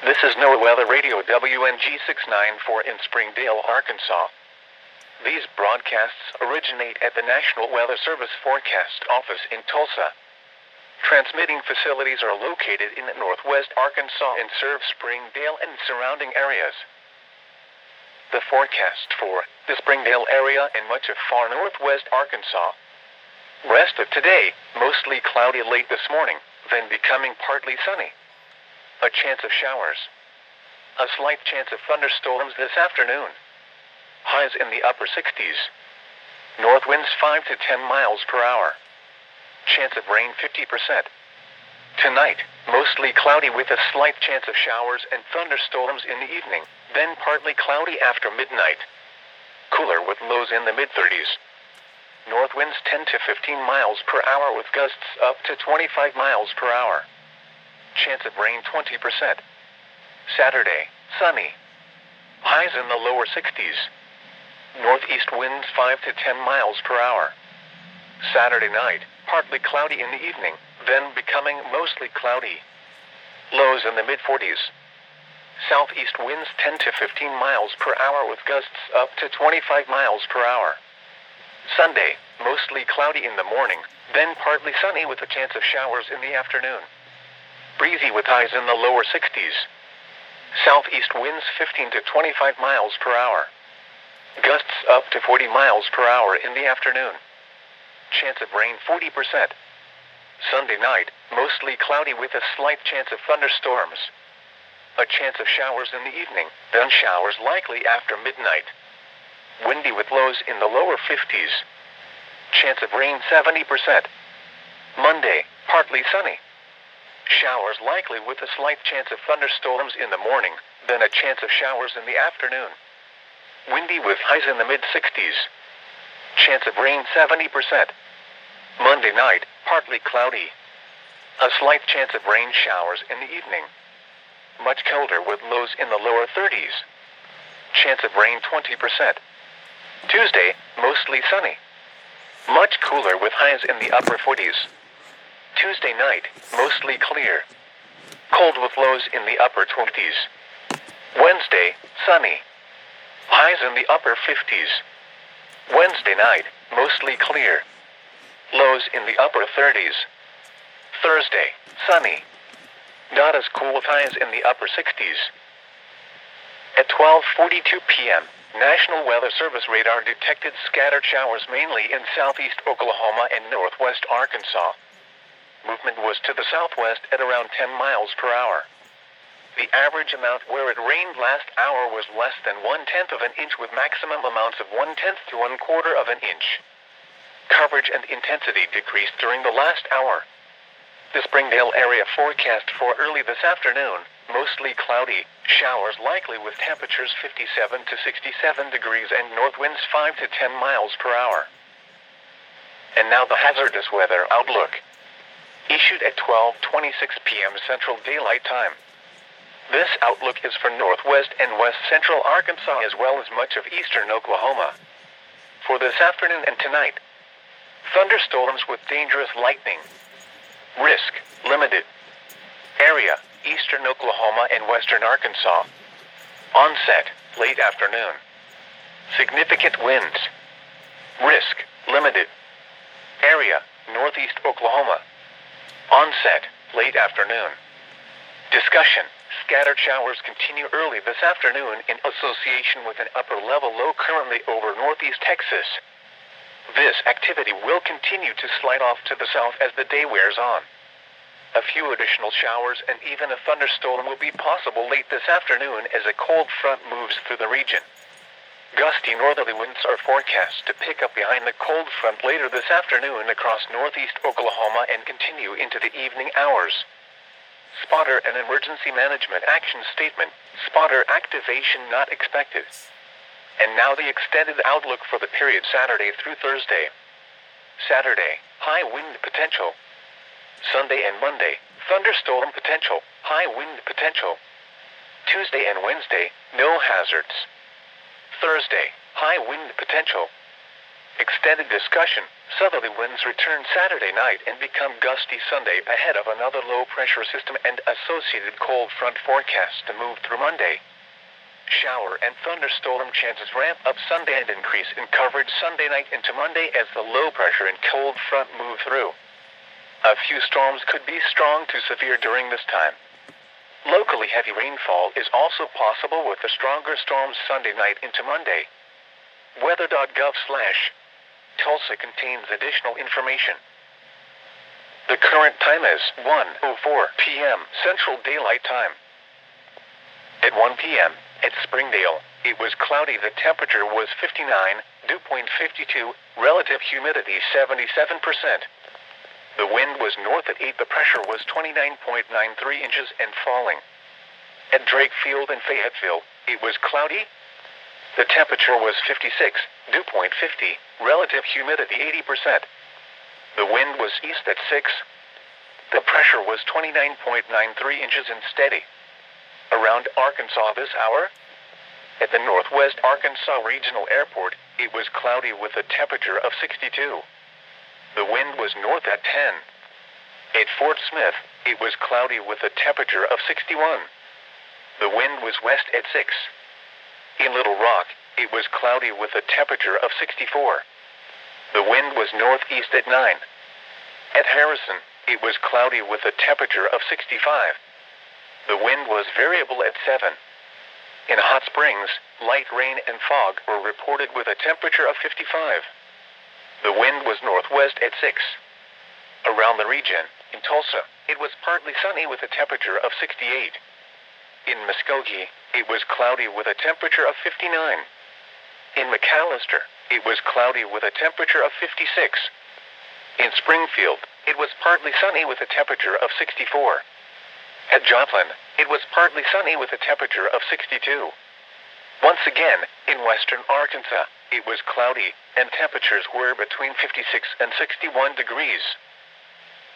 This is NOAA Weather Radio WNG694 in Springdale, Arkansas. These broadcasts originate at the National Weather Service Forecast Office in Tulsa. Transmitting facilities are located in northwest Arkansas and serve Springdale and surrounding areas. The forecast for the Springdale area and much of far northwest Arkansas. Rest of today, mostly cloudy late this morning, then becoming partly sunny. A chance of showers. A slight chance of thunderstorms this afternoon. Highs in the upper 60s. North winds 5 to 10 miles per hour. Chance of rain 50%. Tonight, mostly cloudy with a slight chance of showers and thunderstorms in the evening, then partly cloudy after midnight. Cooler with lows in the mid-30s. North winds 10 to 15 miles per hour with gusts up to 25 miles per hour. Chance of rain 20%. Saturday, sunny. Highs in the lower 60s. Northeast winds 5 to 10 miles per hour. Saturday night, partly cloudy in the evening, then becoming mostly cloudy. Lows in the mid-40s. Southeast winds 10 to 15 miles per hour with gusts up to 25 miles per hour. Sunday, mostly cloudy in the morning, then partly sunny with a chance of showers in the afternoon. Breezy with highs in the lower 60s. Southeast winds 15 to 25 miles per hour. Gusts up to 40 miles per hour in the afternoon. Chance of rain 40%. Sunday night, mostly cloudy with a slight chance of thunderstorms. A chance of showers in the evening, then showers likely after midnight. Windy with lows in the lower 50s. Chance of rain 70%. Monday, partly sunny. Showers likely with a slight chance of thunderstorms in the morning, then a chance of showers in the afternoon. Windy with highs in the mid-60s. Chance of rain 70%. Monday night, partly cloudy. A slight chance of rain showers in the evening. Much colder with lows in the lower 30s. Chance of rain 20%. Tuesday, mostly sunny. Much cooler with highs in the upper 40s. Tuesday night, mostly clear. Cold with lows in the upper 20s. Wednesday, sunny. Highs in the upper 50s. Wednesday night, mostly clear. Lows in the upper 30s. Thursday, sunny. Not as cool with highs in the upper 60s. At 12:42 p.m., National Weather Service radar detected scattered showers mainly in southeast Oklahoma and northwest Arkansas. Movement was to the southwest at around 10 miles per hour. The average amount where it rained last hour was less than 1/10 of an inch with maximum amounts of 1/10 to 1/4 of an inch. Coverage and intensity decreased during the last hour. The Springdale area forecast for early this afternoon, mostly cloudy, showers likely with temperatures 57 to 67 degrees and north winds 5 to 10 miles per hour. And now the hazardous weather outlook. Issued at 12:26 p.m. Central Daylight Time. This outlook is for northwest and west central Arkansas as well as much of eastern Oklahoma. For this afternoon and tonight, thunderstorms with dangerous lightning. Risk, limited. Area, eastern Oklahoma and western Arkansas. Onset, late afternoon. Significant winds. Risk, limited. Area, northeast Oklahoma. Onset, late afternoon. Discussion, scattered showers continue early this afternoon in association with an upper-level low currently over northeast Texas. This activity will continue to slide off to the south as the day wears on. A few additional showers and even a thunderstorm will be possible late this afternoon as a cold front moves through the region. Gusty northerly winds are forecast to pick up behind the cold front later this afternoon across northeast Oklahoma and continue into the evening hours. Spotter and Emergency Management Action Statement, spotter activation not expected. And now the extended outlook for the period Saturday through Thursday. Saturday, high wind potential. Sunday and Monday, thunderstorm potential, high wind potential. Tuesday and Wednesday, no hazards. Thursday, high wind potential. Extended discussion, Southerly winds return Saturday night and become gusty Sunday ahead of another low-pressure system and associated cold front forecast to move through Monday. Shower and thunderstorm chances ramp up Sunday and increase in coverage Sunday night into Monday as the low-pressure and cold front move through. A few storms could be strong to severe during this time. Locally heavy rainfall is also possible with the stronger storms Sunday night into Monday. Weather.gov/Tulsa contains additional information. The current time is 1:04 p.m. Central Daylight Time. At 1 p.m. at Springdale, it was cloudy. The temperature was 59, dew point 52, relative humidity 77%. The wind was north at 8. The pressure was 29.93 inches and falling. At Drake Field and Fayetteville, it was cloudy. The temperature was 56, dew point 50, relative humidity 80%. The wind was east at 6. The pressure was 29.93 inches and steady. Around Arkansas this hour, at the Northwest Arkansas Regional Airport, it was cloudy with a temperature of 62. The wind was north at 10. At Fort Smith, it was cloudy with a temperature of 61. The wind was west at 6. In Little Rock, it was cloudy with a temperature of 64. The wind was northeast at 9. At Harrison, it was cloudy with a temperature of 65. The wind was variable at 7. In Hot Springs, light rain and fog were reported with a temperature of 55. The wind was northwest at 6. Around the region, in Tulsa, it was partly sunny with a temperature of 68. In Muskogee, it was cloudy with a temperature of 59. In McAllister, it was cloudy with a temperature of 56. In Springfield, it was partly sunny with a temperature of 64. At Joplin, it was partly sunny with a temperature of 62. Once again, in western Arkansas, it was cloudy, and temperatures were between 56 and 61 degrees.